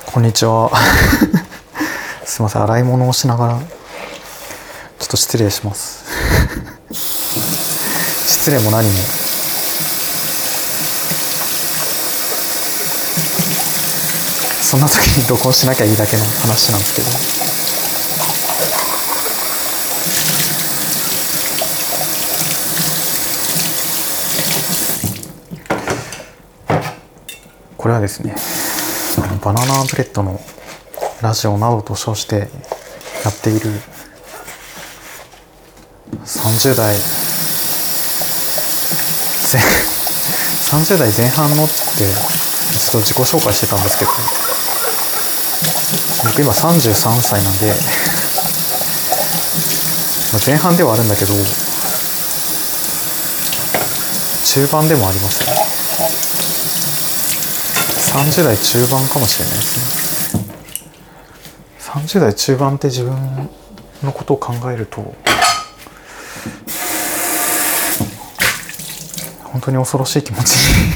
こんにちは。すいません、洗い物をしながらちょっと失礼します。失礼も何も。そんな時に録音しなきゃいいだけの話なんですけど。これはですね、バナナブレッドのラジオなどと称してやっている30代前半のってちょっと自己紹介してたんですけど、僕今33歳なんで、前半ではあるんだけど中盤でもありますよね。30代中盤かもしれないですね。30代中盤って自分のことを考えると本当に恐ろしい気持ちに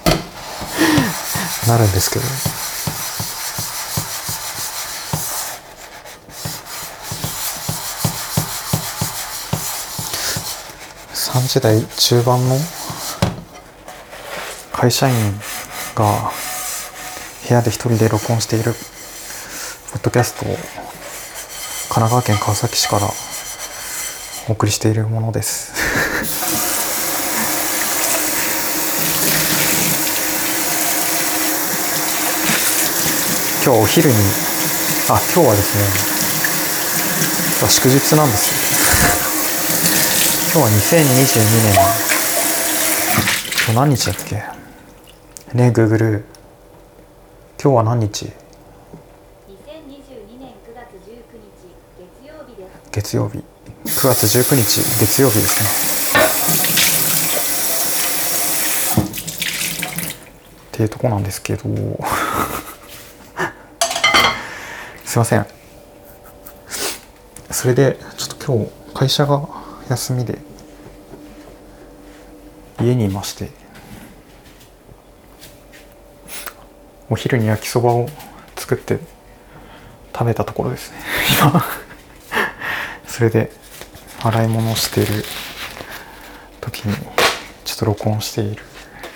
なるんですけど、30代中盤の会社員が部屋で一人で録音しているポッドキャストを神奈川県川崎市からお送りしているものです。今日お昼に今日はですね、祝日なんですよ。今日は2022年何日だっけね。 Google 今日は何日？ 2022年9月19日月曜日です。 月曜日、9月19日月曜日ですねっていうとこなんですけどすいません。それでちょっと今日会社が休みで家にいまして、お昼に焼きそばを作って食べたところですね今それで洗い物をしている時にちょっと録音している。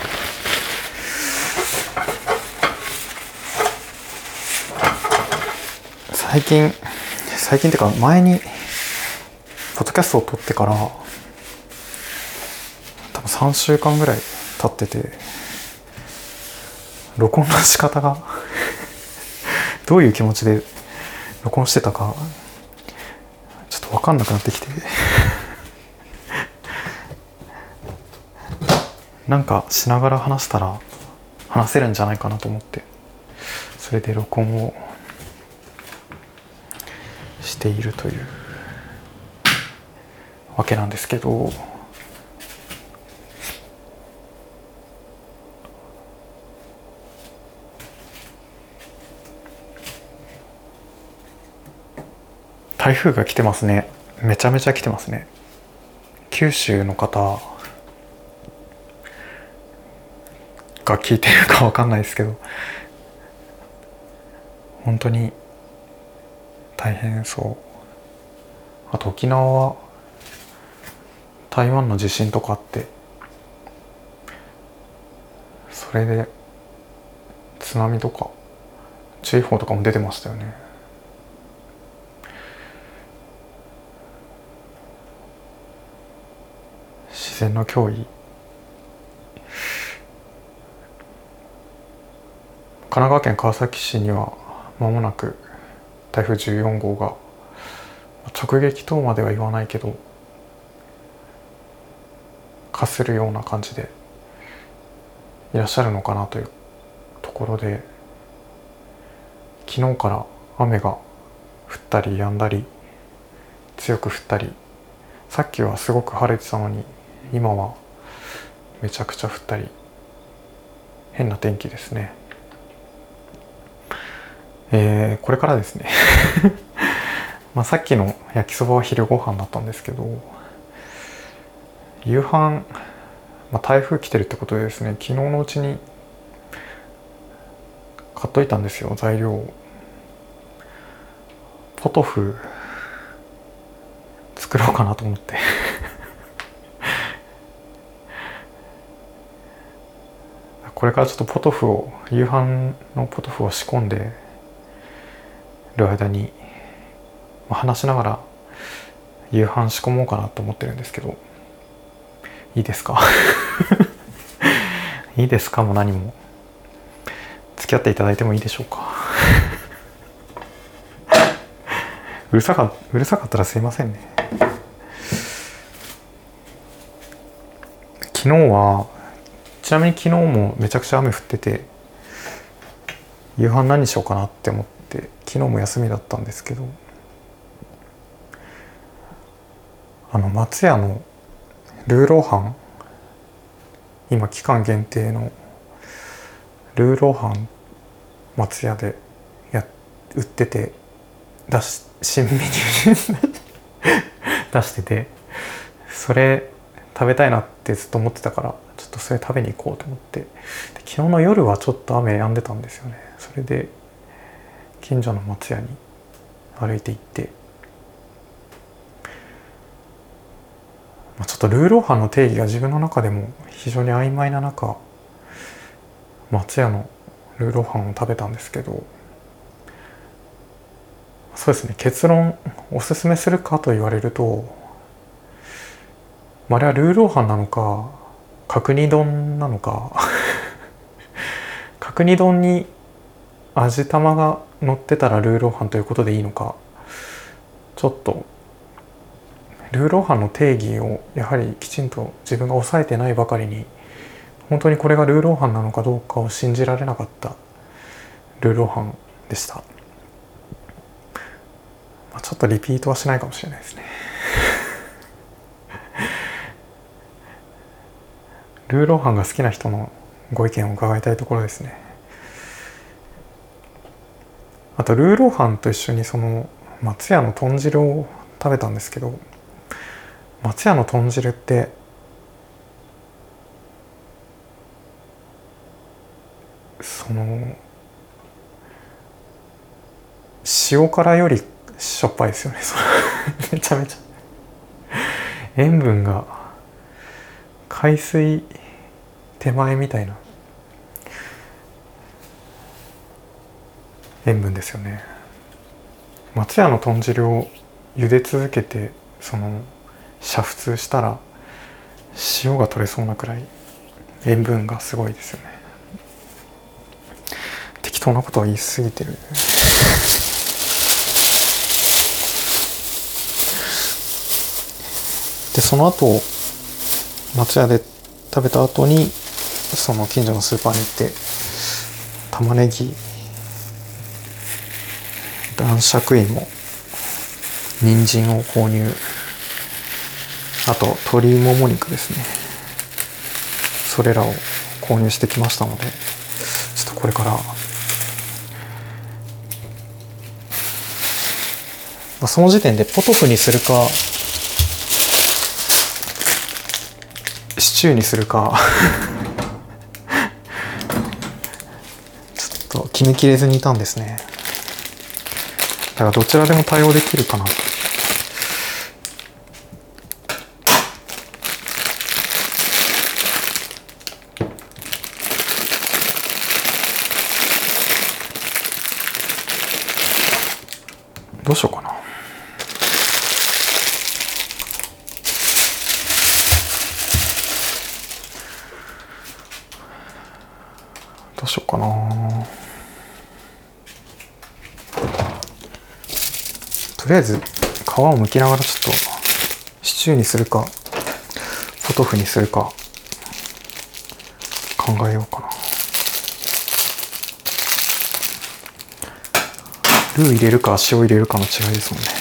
最近っていうか前にポッドキャストを撮ってから多分3週間ぐらい経ってて、録音の仕方がどういう気持ちで録音してたかちょっと分かんなくなってきてなんかしながら話したら話せるんじゃないかなと思って、それで録音をしているというわけなんですけど、台風が来てますね。めちゃめちゃ来てますね。九州の方が聞いてるかわかんないですけど、本当に大変そう。あと沖縄は台湾の地震とかあって、それで津波とか注意報とかも出てましたよね。自然の脅威。神奈川県川崎市には間もなく台風14号が直撃等までは言わないけどかするような感じでいらっしゃるのかなというところで、昨日から雨が降ったり止んだり強く降ったり、さっきはすごく晴れてたのに今はめちゃくちゃ降ったり、変な天気ですね。これからですねさっきの焼きそばは昼ご飯だったんですけど、夕飯、台風来てるってことでですね、昨日のうちに買っといたんですよ、材料を。ポトフ作ろうかなと思ってこれからちょっと夕飯のポトフを仕込んでる間に、話しながら夕飯仕込もうかなと思ってるんですけど、いいですかいいですかも何も付き合っていただいてもいいでしょうかうるさかったらすいませんね。ちなみに昨日もめちゃくちゃ雨降ってて、夕飯何しようかなって思って、昨日も休みだったんですけど、松屋のルーローハン、今期間限定のルーローハン松屋で売ってて、新メニュー出してて、それ食べたいなってずっと思ってたから、ちょっとそれ食べに行こうと思って、で昨日の夜はちょっと雨止んでたんですよね。それで近所の松屋に歩いて行って、ちょっとルーローハンの定義が自分の中でも非常に曖昧な中、松屋のルーローハンを食べたんですけど、そうですね、結論おすすめするかと言われると、あれはルーローハンなのか角煮丼なのか角煮丼に味玉が乗ってたらルーローハンということでいいのか、ちょっとルーローハンの定義をやはりきちんと自分が抑えてないばかりに、本当にこれがルーローハンなのかどうかを信じられなかったルーローハンでした。ちょっとリピートはしないかもしれないですねルーローハンが好きな人のご意見を伺いたいところですね。あとルーローハンと一緒にその松屋の豚汁を食べたんですけど、松屋の豚汁ってその塩辛よりしょっぱいですよねめちゃめちゃ塩分が海水手前みたいな塩分ですよね。松屋の豚汁を茹で続けてその煮沸したら塩が取れそうなくらい塩分がすごいですよね。適当なことは言い過ぎてるで、その後松屋で食べた後にその近所のスーパーに行って玉ねぎ、男爵芋、人参を購入、あと鶏もも肉ですね、それらを購入してきましたので、ちょっとこれからその時点でポトフにするかシチューにするかちょっと決めきれずにいたんですね。だからどちらでも対応できるかなと。どうしようかな。どうしようかな。とりあえず皮を剥きながらちょっとシチューにするかポトフにするか考えようかな。ルー入れるか塩入れるかの違いですもんね。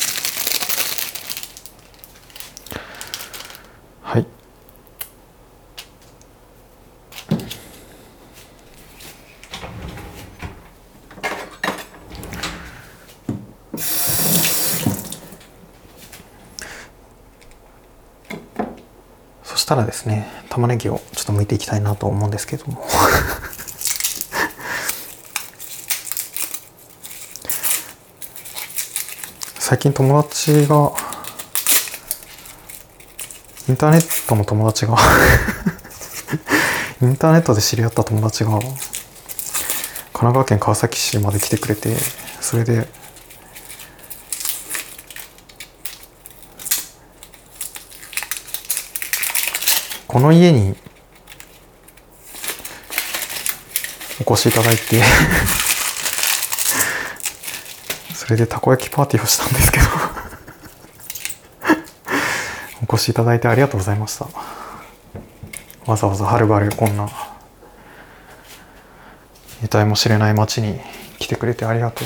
はい。そしたらですね、玉ねぎをちょっと剥いていきたいなと思うんですけども最近友達がインターネットの友達がインターネットで知り合った友達が神奈川県川崎市まで来てくれて、それでこの家にお越しいただいてそれでたこ焼きパーティーをしたんですけどお越しいただいてありがとうございました。わざわざはるばるこんな得体も知れない町に来てくれてありがとう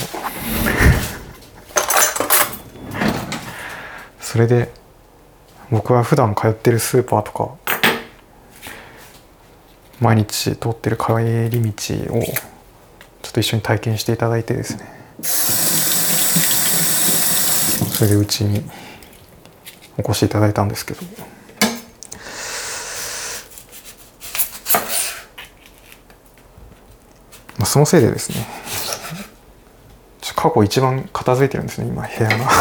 それで僕は普段通ってるスーパーとか毎日通ってる帰り道をちょっと一緒に体験していただいてですね、それでうちにお越しいただいたんですけど、そのせいでですね、過去一番片付いてるんですね、今部屋がちょっ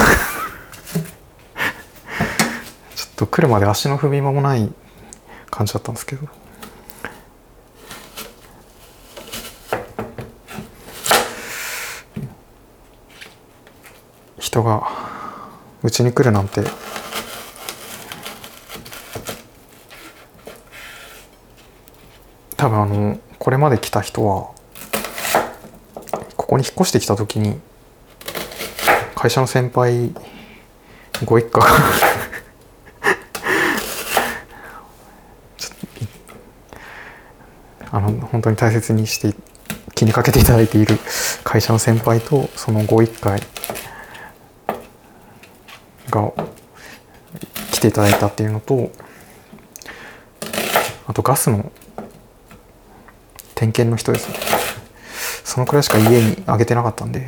と来るまで足の踏み間もない感じだったんですけど、人がうちに来るなんて多分これまで来た人はここに引っ越してきた時に会社の先輩ご一家が本当に大切にして気にかけていただいている会社の先輩とそのご一家が来ていただいたっていうのと、あとガスの点検の人ですね、そのくらいしか家にあげてなかったんで、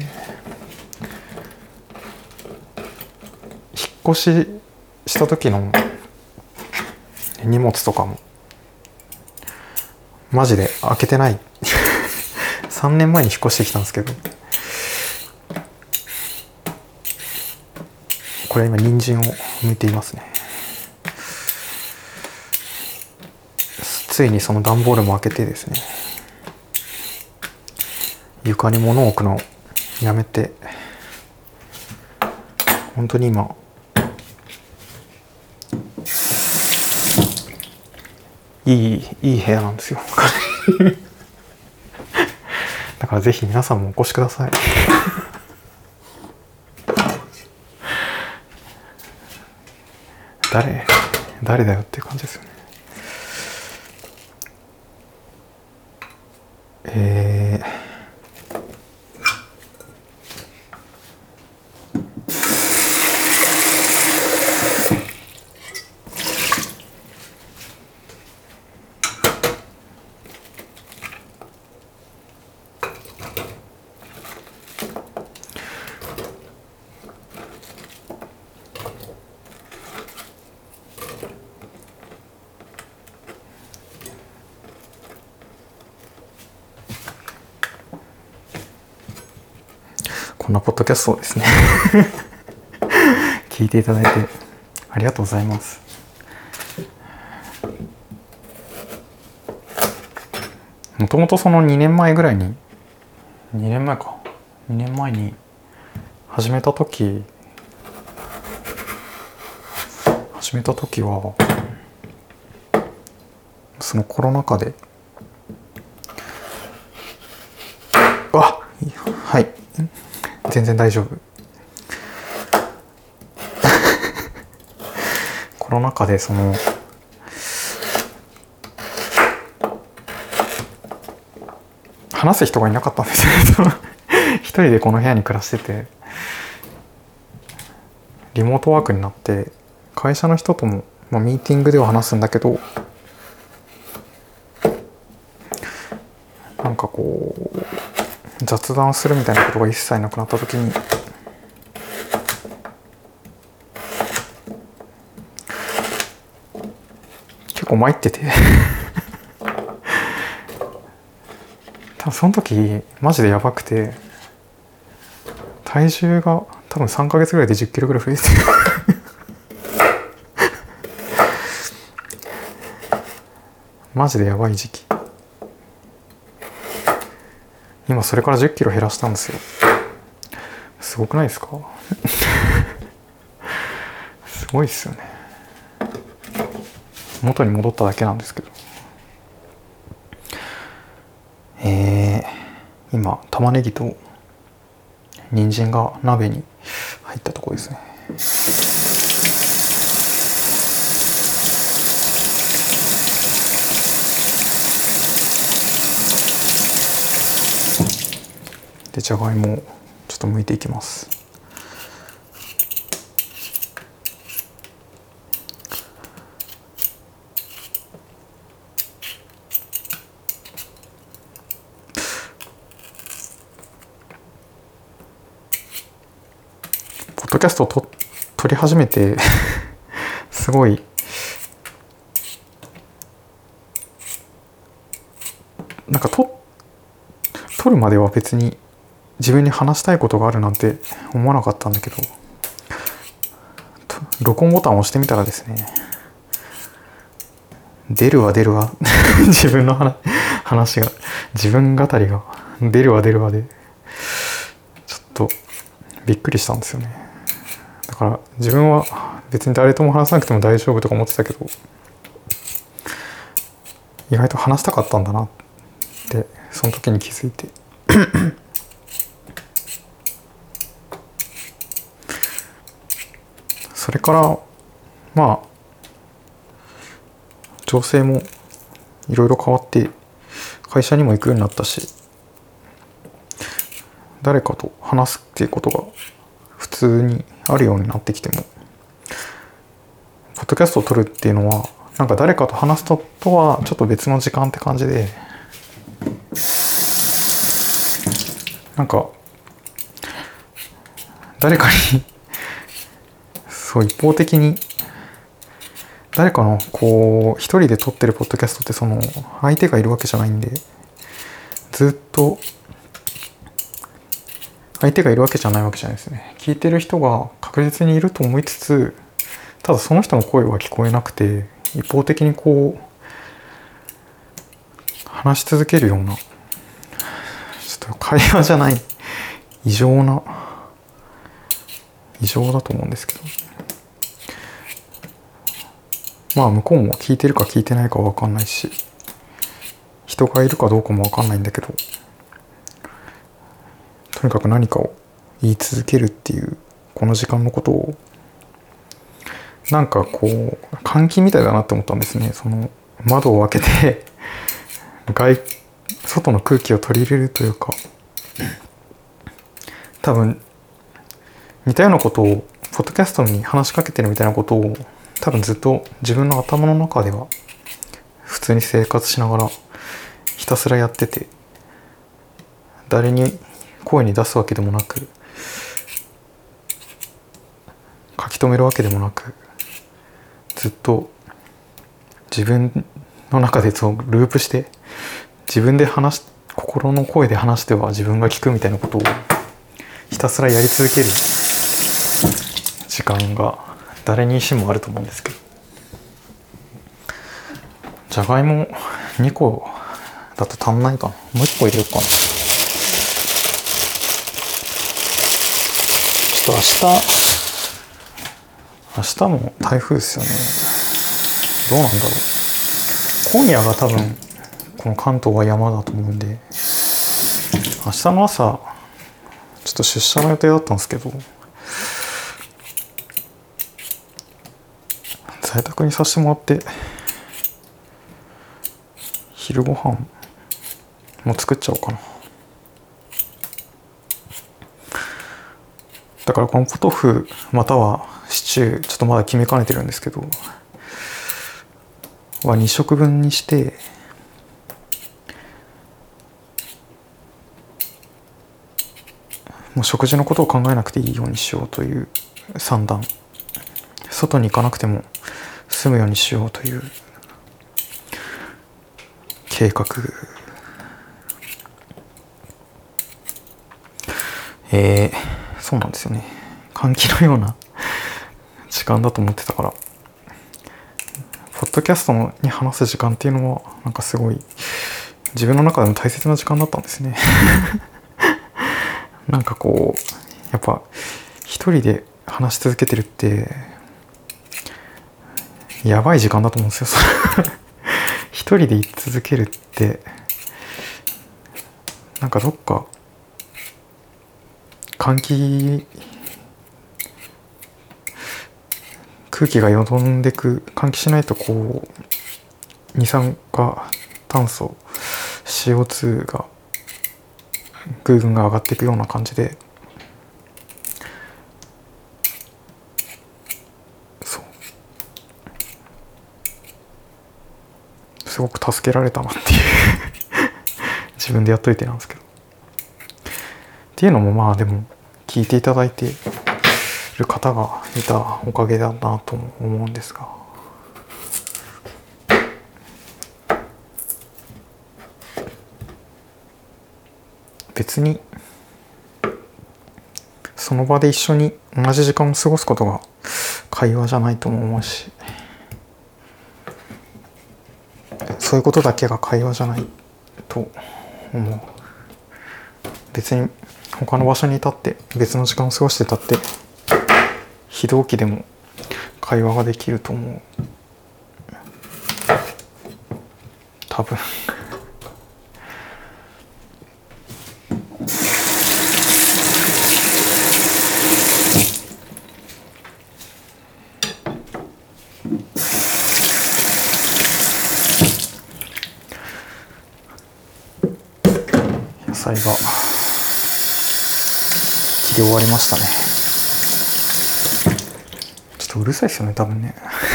引っ越しした時の荷物とかもマジで開けてない3年前に引っ越してきたんですけど、これ今人参を剥いていますね。ついにその段ボールも開けてですね、床に物を置くのをやめて、本当に今いい部屋なんですよだからぜひ皆さんもお越しください誰だよっていう感じですよね。こんなポッドキャストをですね聞いていただいてありがとうございます。もともとその2年前に始めた時はそのコロナ禍ではい全然大丈夫コロナ禍でその話す人がいなかったんですよ一人でこの部屋に暮らしてて、リモートワークになって会社の人とも、ミーティングでは話すんだけど、なんかこう雑談するみたいなことが一切なくなった時に、結構参ってて多分その時マジでやばくて、体重が多分3ヶ月ぐらいで10キロぐらい増えてるマジでやばい時期。今それから10キロ減らしたんですよ。すごくないですかすごいっすよね。元に戻っただけなんですけど。今玉ねぎと人参が鍋に入ったところですね。でじゃがいもをちょっと剥いていきます。ポッドキャストを撮り始めてすごいなんか撮るまでは別に自分に話したいことがあるなんて思わなかったんだけど、録音ボタンを押してみたらですね、出るわ自分の話が、自分語りが出るわでちょっとびっくりしたんですよね。だから自分は別に誰とも話さなくても大丈夫とか思ってたけど、意外と話したかったんだなってその時に気づいてそれからまあ情勢もいろいろ変わって会社にも行くようになったし、誰かと話すっていうことが普通にあるようになってきても、ポッドキャストを撮るっていうのはなんか誰かと話すとはちょっと別の時間って感じで、なんか誰かにそう一方的に誰かのこう一人で撮ってるポッドキャストってその相手がいるわけじゃないんで、ずっと相手がいるわけじゃないわけじゃないですね。聞いてる人が確実にいると思いつつ、ただその人の声は聞こえなくて、一方的にこう話し続けるような、ちょっと会話じゃない異常だと思うんですけど、まあ向こうも聞いてるか聞いてないかは分かんないし、人がいるかどうかも分かんないんだけど、とにかく何かを言い続けるっていうこの時間のことをなんかこう換気みたいだなって思ったんですね。その窓を開けて外の空気を取り入れるというか、多分似たようなことをポッドキャストに話しかけてるみたいなことを多分ずっと自分の頭の中では普通に生活しながらひたすらやってて、誰に声に出すわけでもなく書き留めるわけでもなく、ずっと自分の中でそうループして自分で心の声で話しては自分が聞くみたいなことをひたすらやり続ける時間が誰にしもあると思うんですけど、じゃがいも2個だと足んないかな。もう1個入れようかな。ちょっと明日も台風ですよね。どうなんだろう。今夜が多分この関東は山だと思うんで、明日の朝ちょっと出社の予定だったんですけど、在宅にさせてもらって昼ご飯も作っちゃおうかな。だからこのポトフまたはシチュー、ちょっとまだ決めかねてるんですけどは2食分にして、もう食事のことを考えなくていいようにしようという算段、外に行かなくても済むようにしようという計画。そうなんですよね。 換気のような時間だと思ってたから、ポッドキャストに話す時間っていうのはなんかすごい自分の中でも大切な時間だったんですねなんかこうやっぱ一人で話し続けてるってやばい時間だと思うんですよ一人で言い続けるってなんかどっか空気がよどんでく、換気しないとこう二酸化炭素 CO2 がぐんぐん上がっていくような感じで、そうすごく助けられたなっていう自分でやっといてなんですけど、っていうのもまあでも聞いていただいてる方がいたおかげだなと思うんですが、別にその場で一緒に同じ時間を過ごすことが会話じゃないとも思うし、そういうことだけが会話じゃないと思う。別に他の場所にいたって別の時間を過ごしてたって非同期でも会話ができると思う。多分野菜が切り終わりましたね。ちょっとうるさいですよね多分ね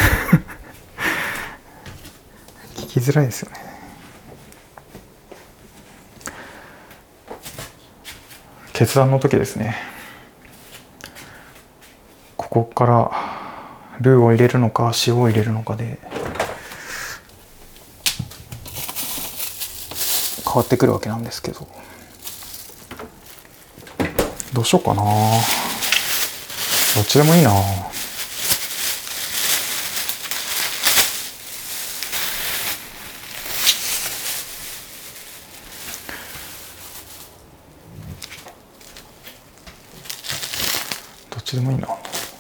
聞きづらいですよね。決断の時ですね。ここからルーを入れるのか塩を入れるのかで変わってくるわけなんですけど、どうしようかな。どっちでもいいな。どっちでもいいな。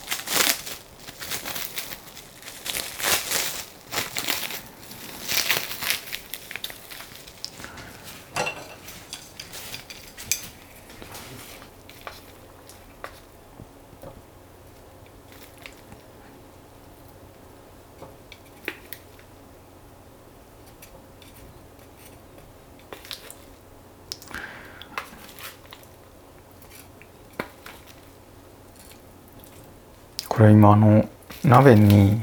これ今鍋に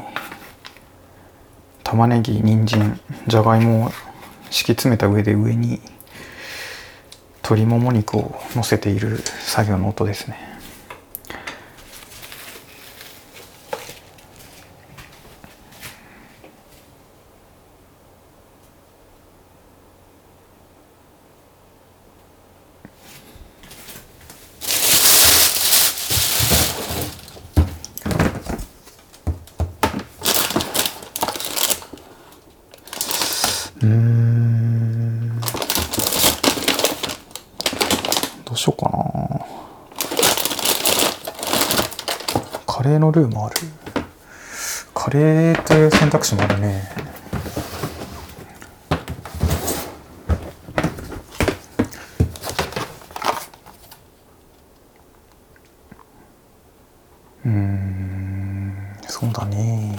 玉ねぎ、人参、じゃがいもを敷き詰めた上で上に鶏もも肉を乗せている作業の音ですね。どうしようかな。カレーのルーもある。カレーという選択肢もあるね。そうだね。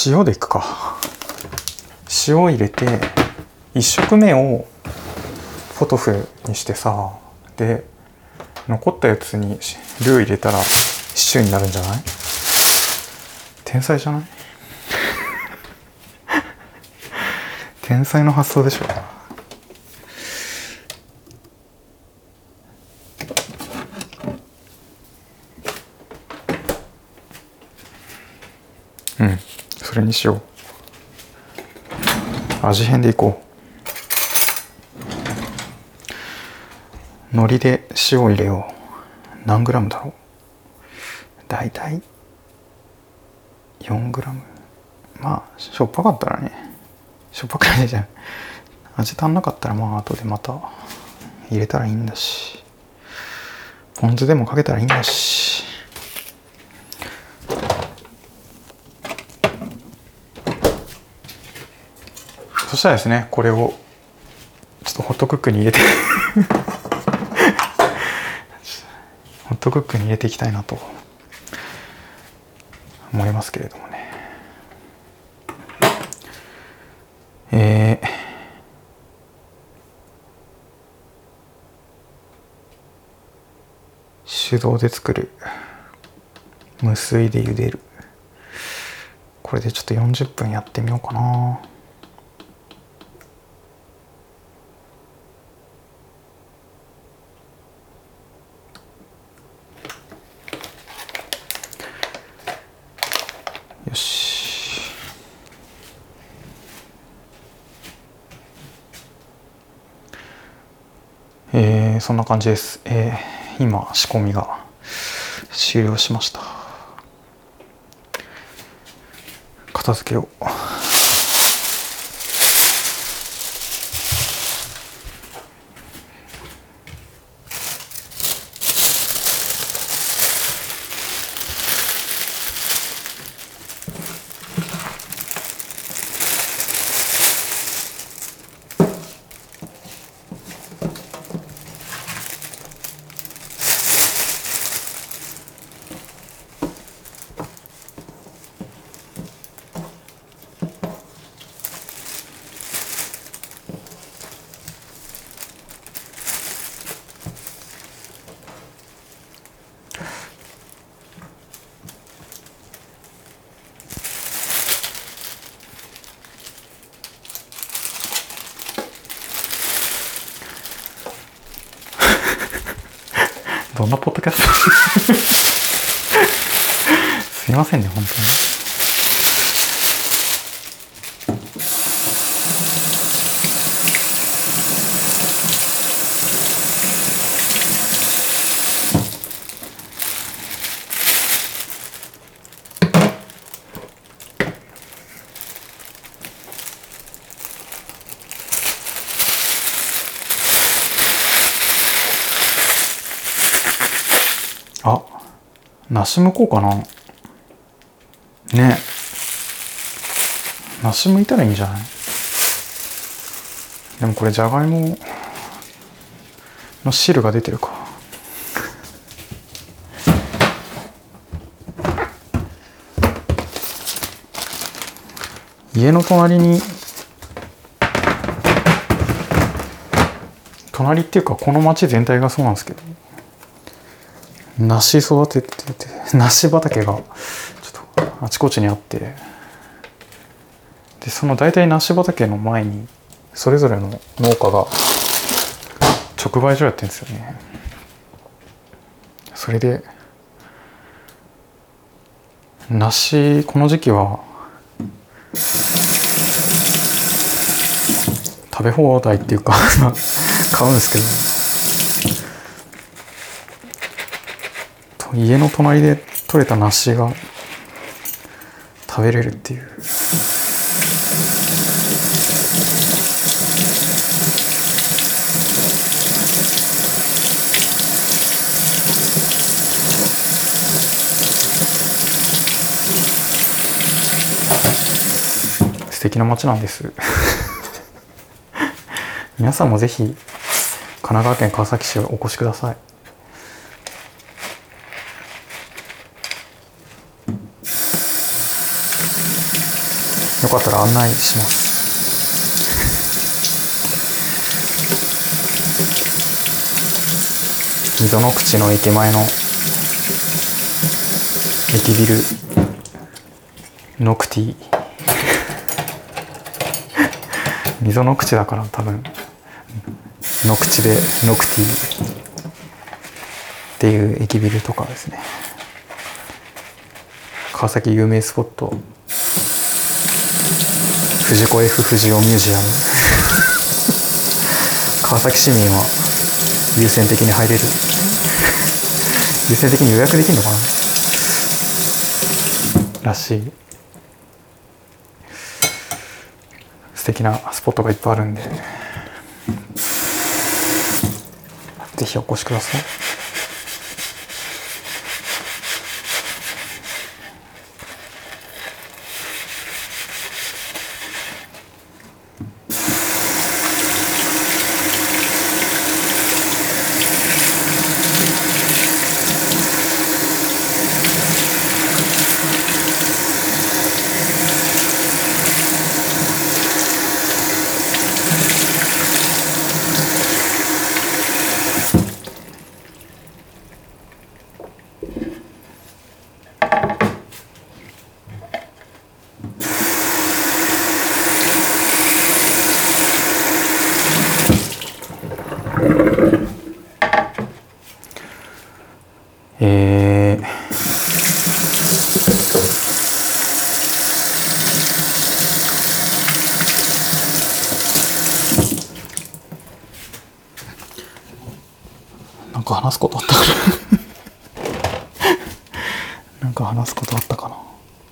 塩でいくか。塩入れて1食目をポトフにしてさ、で残ったやつにルー入れたらシチューになるんじゃない？天才じゃない？天才の発想でしょ。うん、それにしよう。味変でいこう。海苔で塩入れよう。何グラムだろう。だいたい4グラム。まあしょっぱかったらね、しょっぱくないじゃん。味足んなかったらまあ後でまた入れたらいいんだし、ポン酢でもかけたらいいんだし。そしたらですね、これをちょっとホットクックに入れてホットクックに入れていきたいなと思いますけれどもね。手動で作る、無水で茹でる、これでちょっと40分やってみようかな。よし。そんな感じです。今仕込みが終了しました。片付けを。どんなポッドキャストすいませんね、本当に。あ、梨剥こうかな。ね、梨剥いたらいいんじゃない？でもこれじゃがいもの汁が出てるか。家の隣っていうかこの町全体がそうなんですけど、梨育ててて、梨畑がちょっとあちこちにあって、でその大体梨畑の前にそれぞれの農家が直売所やってるんですよね。それで梨この時期は食べ放題っていうか買うんですけど、家の隣で採れた梨が食べれるっていう。素敵な街なんです皆さんもぜひ神奈川県川崎市へお越しください。 よかったら案内します。溝の口の駅前の駅ビルノクティ溝の口だから多分の口でノクティっていう駅ビルとかですね。川崎有名スポット藤子 F 不二雄ミュージアム川崎市民は優先的に入れる優先的に予約できるのかならしい。素敵なスポットがいっぱいあるんで、ぜひお越しください。なんか話すことあったかななんか話すことあったかな。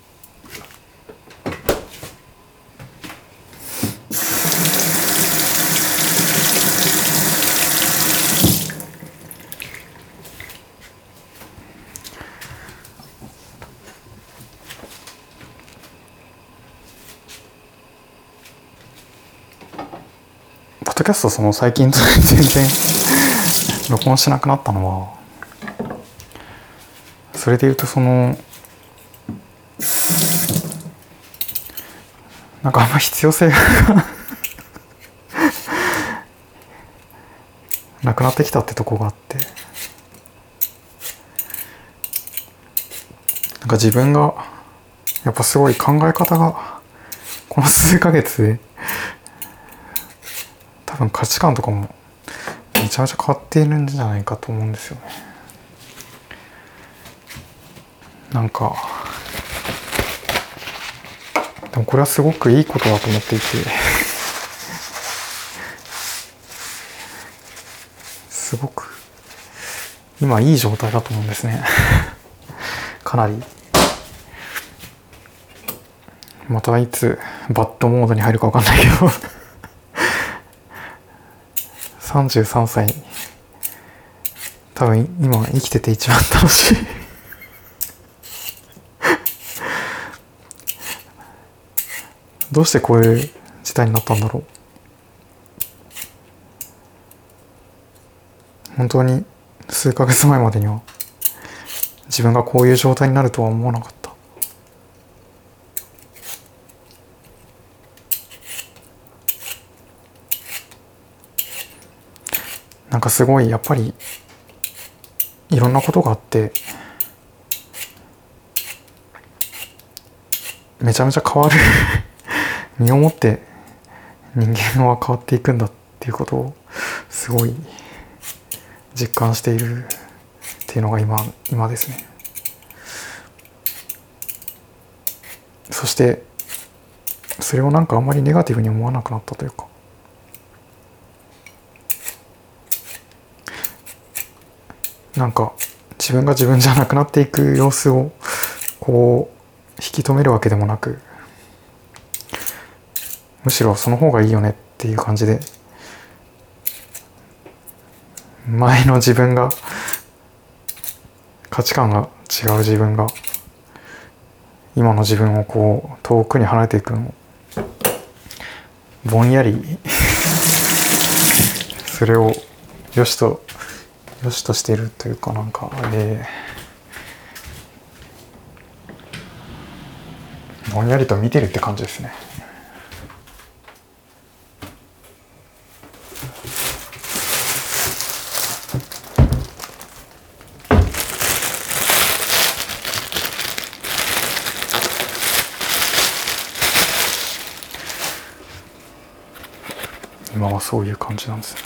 ポッドキャストその最近全然録音しなくなったのは、それで言うとなんかあんま必要性がなくなってきたってとこがあって、なんか自分がやっぱすごい考え方がこの数ヶ月で多分価値観とかもめちゃめちゃ変わっているんじゃないかと思うんですよね。なんかでもこれはすごくいいことだと思っていてすごく今いい状態だと思うんですねかなり。またいつバッドモードに入るか分かんないけど33歳多分今生きてて一番楽しいどうしてこういう事態になったんだろう。本当に数ヶ月前までには自分がこういう状態になるとは思わなかった。なんかすごいやっぱりいろんなことがあってめちゃめちゃ変わる身をもって人間は変わっていくんだっていうことをすごい実感しているっていうのが今ですね。そしてそれをなんかあんまりネガティブに思わなくなったというか、なんか自分が自分じゃなくなっていく様子をこう引き止めるわけでもなく、むしろその方がいいよねっていう感じで、前の自分が価値観が違う自分が今の自分をこう遠くに離れていくのをぼんやりそれをよしとしているというか、なんかぼんやりと見てるって感じですね。今はそういう感じなんですね。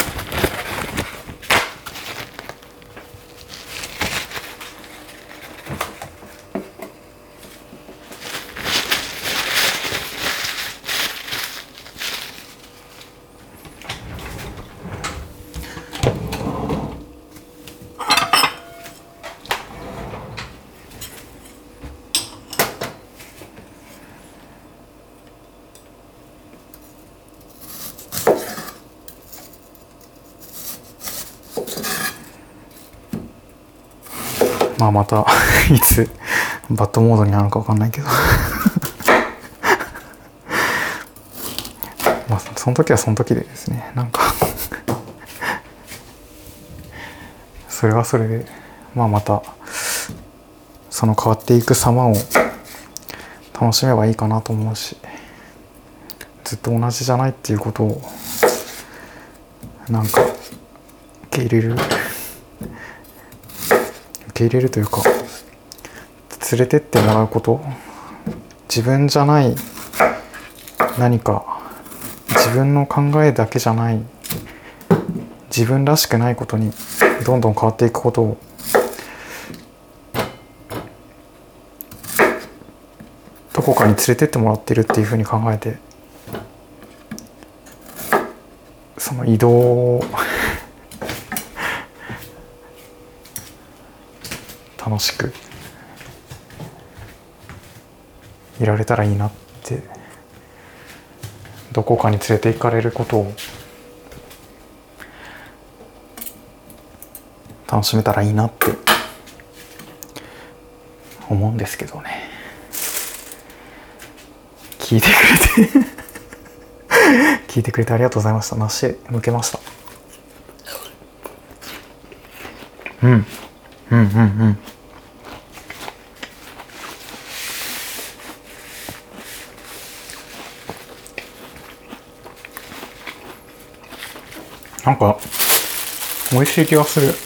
まあまたいつバッドモードになるのか分かんないけどまあその時はその時でですね、なんかそれはそれでまあまたその変わっていく様を楽しめばいいかなと思うし、ずっと同じじゃないっていうことをなんか受け入れるというか、連れてってもらうこと、自分じゃない何か、自分の考えだけじゃない自分らしくないことにどんどん変わっていくことをどこかに連れてってもらってるっていうふうに考えて、その移動を楽しくいられたらいいなって、どこかに連れて行かれることを楽しめたらいいなって思うんですけどね。聞いてくれてありがとうございました。梨向けました。うんなんか美味しい気がする。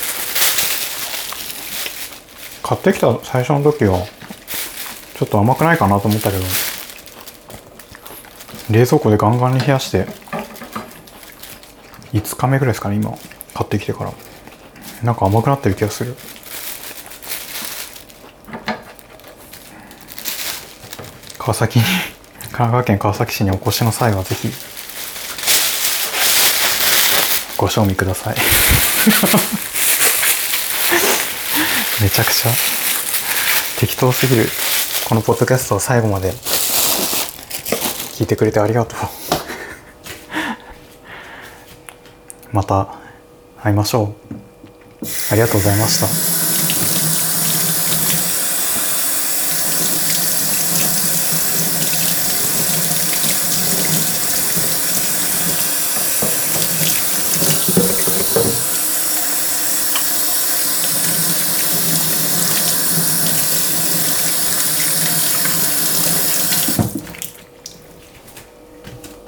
買ってきた最初の時はちょっと甘くないかなと思ったけど、冷蔵庫でガンガンに冷やして5日目ぐらいですかね、今買ってきてから。なんか甘くなってる気がする。神奈川県川崎市にお越しの際はぜひご賞味くださいめちゃくちゃ適当すぎる。このポッドキャストを最後まで聞いてくれてありがとうまた会いましょう。ありがとうございました。